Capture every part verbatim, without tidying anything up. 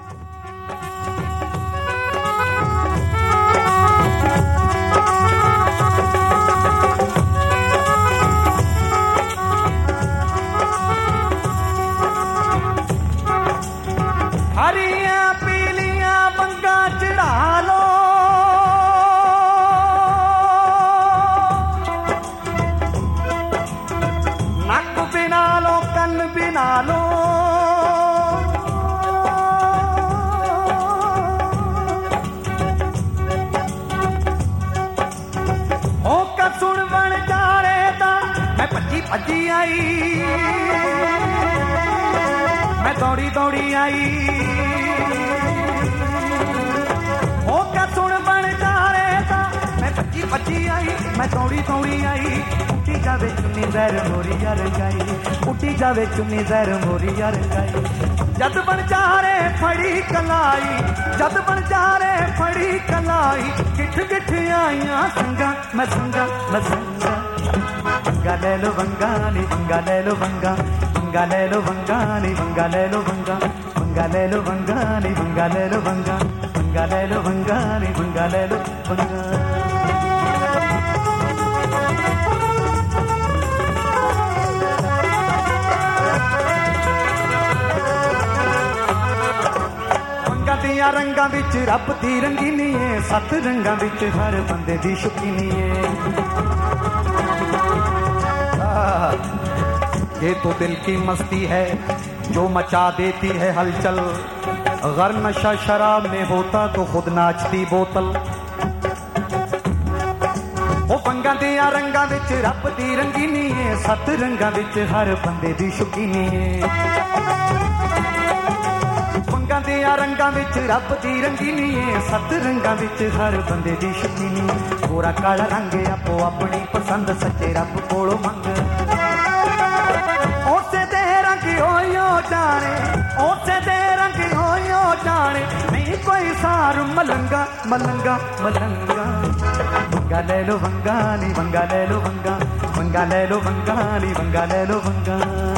हरियां पीलियां वंगा चढ़ा लो, नक बिना लो कन बिना लो, होकर सुन बन जा रहे दा मैं भजी भजी आई, मैं दौड़ी दौड़ी आई, होकर सुन बन जा रहे दा मैं भजी भजी आई, मैं दौड़ी दौड़ी आई, उठी जावे चुन्नी जहर मोरी यार गाई, उठी जावे चुन्नी जहर मोरी यार गाई, जद बन जा रे फड़ी कलाई, जद बन जा रे फड़ी कलाई, गिठ गिठ आईया संगा मैं संगा मैं संगा, वंगा ले लो वंगा नी वंगा ले लो वंगा, वंगा ले लो वंगा नी वंगा ले लो वंगा, वंगा ले लो वंगा नी वंगा ले लो वंगा, वंगा ले लो वंगा नी वंगा ले लो वंगा। दिया रंगां विच रब दी रंगीनी है, सत रंगां विच हर बंदे दी शौकीनी है, ये तो दिल की मस्ती है जो मचा देती है हलचल, अगर नशा शराब में होता तो खुद नाचती बोतल, वो वंगा दिया रंगां विच रब दी रंगीनी है, सत रंगां विच हर बंदे दी शौकीनी है, वंगा दिया रंगां विच रब दी रंगीनी है, सत रंगां विच हर बंदे दी शौकीनी, गोरा काला रंग आपो अपनी पसंद सच्चे रब कोलों मंग, ओसे दे रंग होयो जाने, ओसे दे रंग होयो जाने, नहीं कोई सार मलंगा मलंगा मलंगा, वंगा ले लो वंगा नी वंगा ले लो वंगा, वंगा ले लो वंगा नी वंगा ले लो वंगा।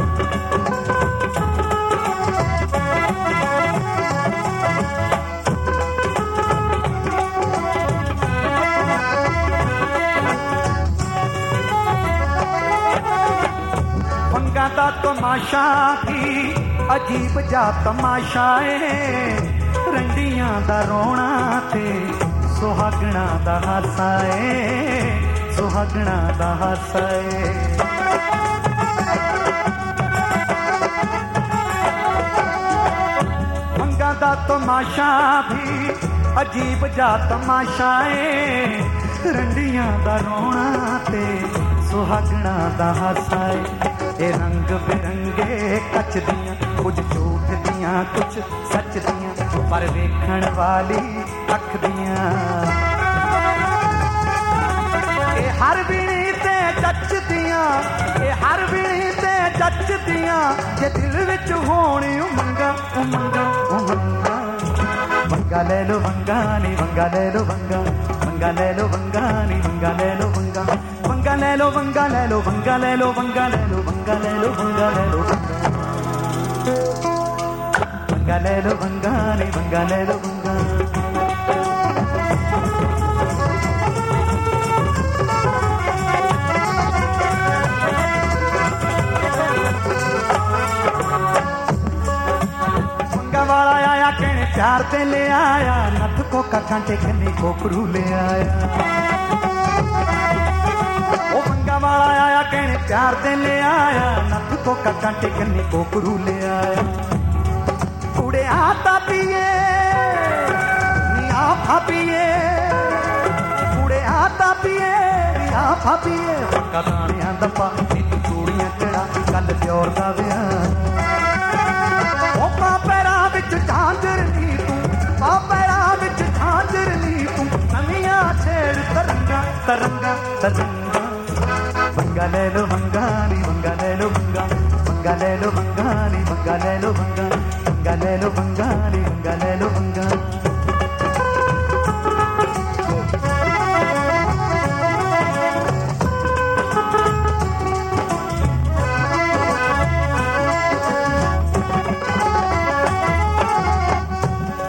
वंगा दा तमाशा भी अजीब जा तमाशा है, रंडियां दा रोना ते सुहागना दा हासा है, सुहागना दा हासा है, वंगा दा तमाशा भी अजीब जा तमाशा है, रंडियां दा रोना ते सुहागना दा हासा है, ये रंग बिरंगे कच दियां, कुछ झूठ दियां कुछ सच दियां, पर वेखण वाली अख दियां, ये हर बीड़ी ते जच दियां, ये हर बीड़ी ते जच दियां, जे दिल विच होणी उमंगा उमंगा उमंगा, वंगा ले लो वंगा नी वंगा ले लो वंगा, वंगा ले लो वंगा नी वंगा ले लो वंगा, वंगा ले लो वंगा ले लो वंगा ले लो वंगा ले लो वंगा ले लो वंगा ले लो वंगा ले लो वंगा नी वंगा ले लो वंगा। वंगा वाला आया कहने प्यार ते ले आया, नथ को कांटे खन्नी कोकरू ले आया, वंगा वाला आया कहने प्यार दे ले आया, नथ को कांटे कन्नी कोकरू ले आया, कुड़े आता पिए निया भापिए, कुड़े आता पिए निया भापिए, वंगा दानियां दा पानी तू चूड़ियां चढ़ा कल प्योर दा विआह, ओ पैरां विच झांझर नी तू, ओ पैरां विच झांझर नी तू, नवियां छेड़ तरंगा तरंगा तरंगा, वंगा ले लो वंगा नी वंगा ले लो वंगा, वंगा ले लो वंगा नी वंगा ले लो वंगा, वंगा ले लो वंगा नी वंगा ले लो वंगा।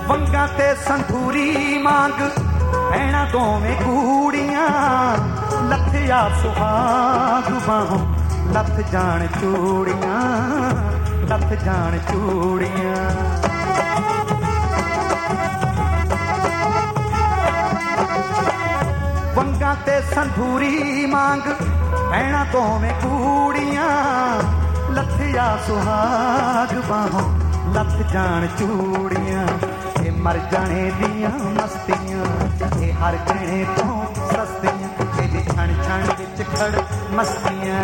वंगा ते संधूरी मांग भैणा दोवें कूड़ियां लथिया सुहाग बाहों लथ जान चूड़ियां लथ जान चूड़ियां वंगा ते संधूरी मांग भैणा दोवें कूड़ियां लथिया सुहाग बाहों लथ जान चूड़ियां ये मर जाने दियां मस्तियां ये हर गहने तो सस्तियां ये छण छण विच खड़ मस्तियां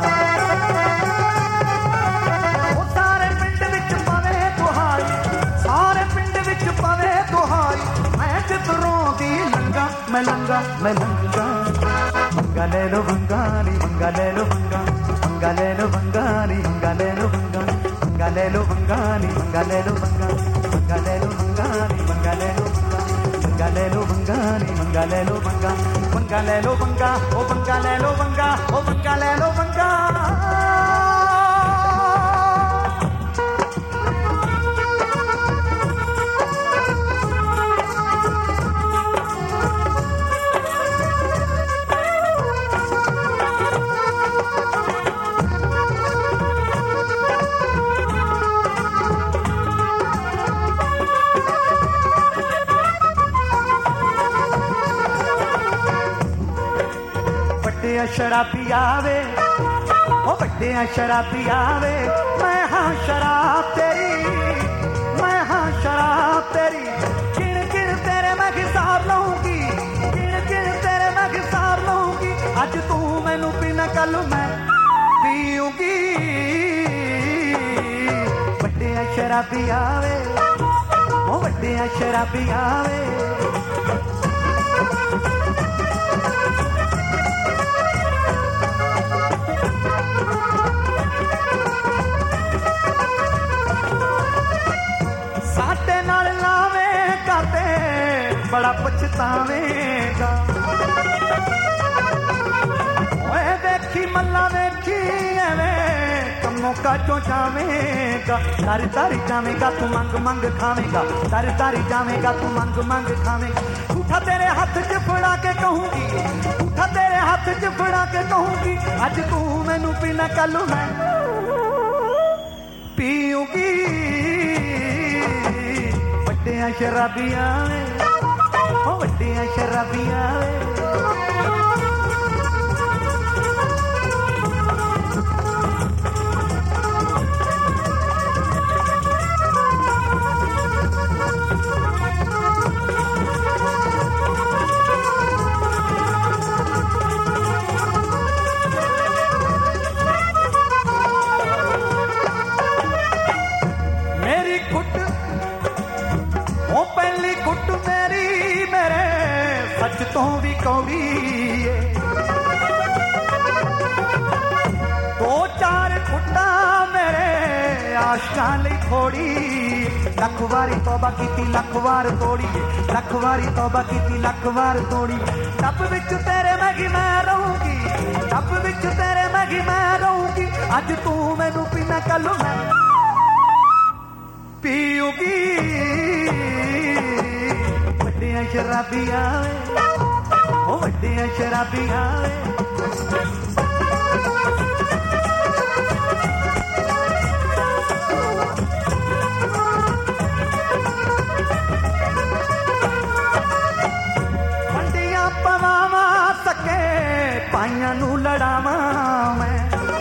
ओ सारे पिंड विच पवे तुहाई सारे पिंड विच पवे तुहाई मैं जिधरों दी लंगा मैं लंगा मैं लंगा वंगा ले लो वंगानी वंगा ले लो वंगा वंगा ले लो वंगानी वंगा ले लो वंगा वंगा ले लो वंगानी वंगा ले लो वंगा वंगा ले लो वंगानी वंगा ले लो वंगा ले लो वंगानी वंगा ले लो वंगा वंगा ले लो वंगा ओ वंगा ले लो वंगा ओ वंगा ले लो वंगा शराबी आवे ओ बड़े शराबी आवे मैं हाँ शराब तेरी मैं हाँ शराब तेरी किन किन तेरे मैं हिसाब लूंगी किन किन तेरे मैं हिसाब लूंगी अज तू मैनू पीना कल मैं पीऊंगी बड़े शराबी आवे ओ बड़े शराबी आवे बड़ा पछतावेगा ओए देखी मल्ला देखी एवें कमों का जो जावेगा तारी तारी जावेगा तू मंग मंग खावेगा तारी तारी जावेगा तू मंग मंग खावेगा उठा तेरे हाथ च फड़ा के कहूंगी उठा तेरे हाथ च फड़ा के कहूंगी अज तू मैनू पीना कल मैं पीऊंगी बड़े शराबियां ओ वड्डियां शराबियां मेरी कुट ओ पहली कुट मेरी मेरे सच तो भी कौड़ी दो चार कुट्टा मेरे आशा लई थोड़ी लख वारी तौबा कीती लख वार तोड़ी लख वारी तौबा कीती लख वार तोड़ी टप विच तेरे मैगी मैं रहूंगी टप विच तेरे मैगी मैं रहूंगी अज तू मैनू पीना कल मैं पीऊंगी वड्डियां शराबियां ओ वड्डियां शराबियां वड्डियां पवावां सके पाइयां नू लड़ावां मैं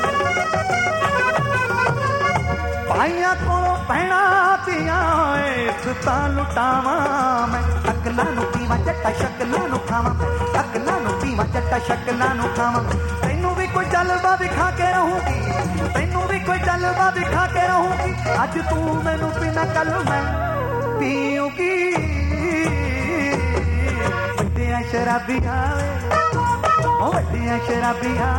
पाइयां कोलों भैणा पिया इज्जतां लुटावां मैं अकलां नू पीवां जट्टा शकलां नू खावां अकलां नू पीवां जट्टा शकलां नू खावां तैनू भी कोई जलवा दिखा के रहूंगी तैनू भी कोई जलवा दिखा के रहूंगी अज तू मैनू पीना कल मैं पीऊंगी वड्डियां शराबियां ओ वड्डियां शराबियां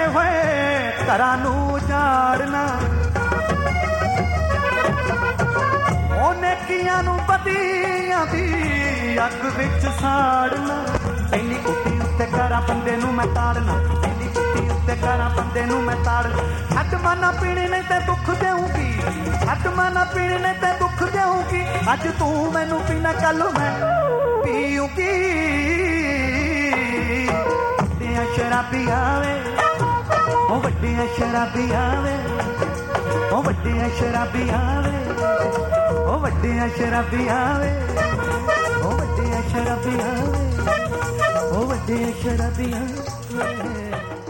ਹੋਏ ਘਰਾਂ ਨੂੰ ਉਜਾੜਨਾ, ਉਹਨੇ ਕੀਆਂ ਨੂੰ ਬਦੀਆਂ ਦੀ ਅੱਗ ਵਿੱਚ ਸਾੜਨਾ। ਇੰਨੀ ਕੁੱਤੀ ਉੱਤੇ ਕਰਾਂ ਬੰਦੇ ਨੂੰ ਮੈਂ ਤਾੜਨਾ, ਇੰਨੀ ਕੁੱਤੀ ਉੱਤੇ ਕਰਾਂ ਬੰਦੇ ਨੂੰ ਮੈਂ ਤਾੜਨਾ। ਛੱਡ ਮਾਨਾ ਪੀਣੀ ਨਹੀਂ ਤੇ ਦੁੱਖ ਦੇਊਗੀ, ਛੱਡ ਮਾਨਾ ਪੀਣੀ ਨਹੀਂ ਤੇ ਦੁੱਖ ਦੇਊਗੀ। ਅੱਜ ਤੂੰ ਮੈਨੂੰ ਪੀਣਾ ਕੱਲ ਮੈਂ ਪੀਊਗੀ। ਵੱਡੀਆਂ ਸ਼ਰਾਬੀਆਂ ਵੇ, ਉਹ ਵੱਡੀਆਂ ਸ਼ਰਾਬੀਆਂ ਵੇ, ਉਹ ਵੱਡੀਆਂ ਸ਼ਰਾਬੀਆਂ ਵੇ, ਉਹ ਵੱਡੀਆਂ ਸ਼ਰਾਬੀਆਂ ਵੇ, ਉਹ ਵੱਡੀਆਂ ਸ਼ਰਾਬੀਆਂ ਵੇ, ਉਹ ਵੱਡੀਆਂ ਸ਼ਰਾਬੀਆਂ ਵੇ।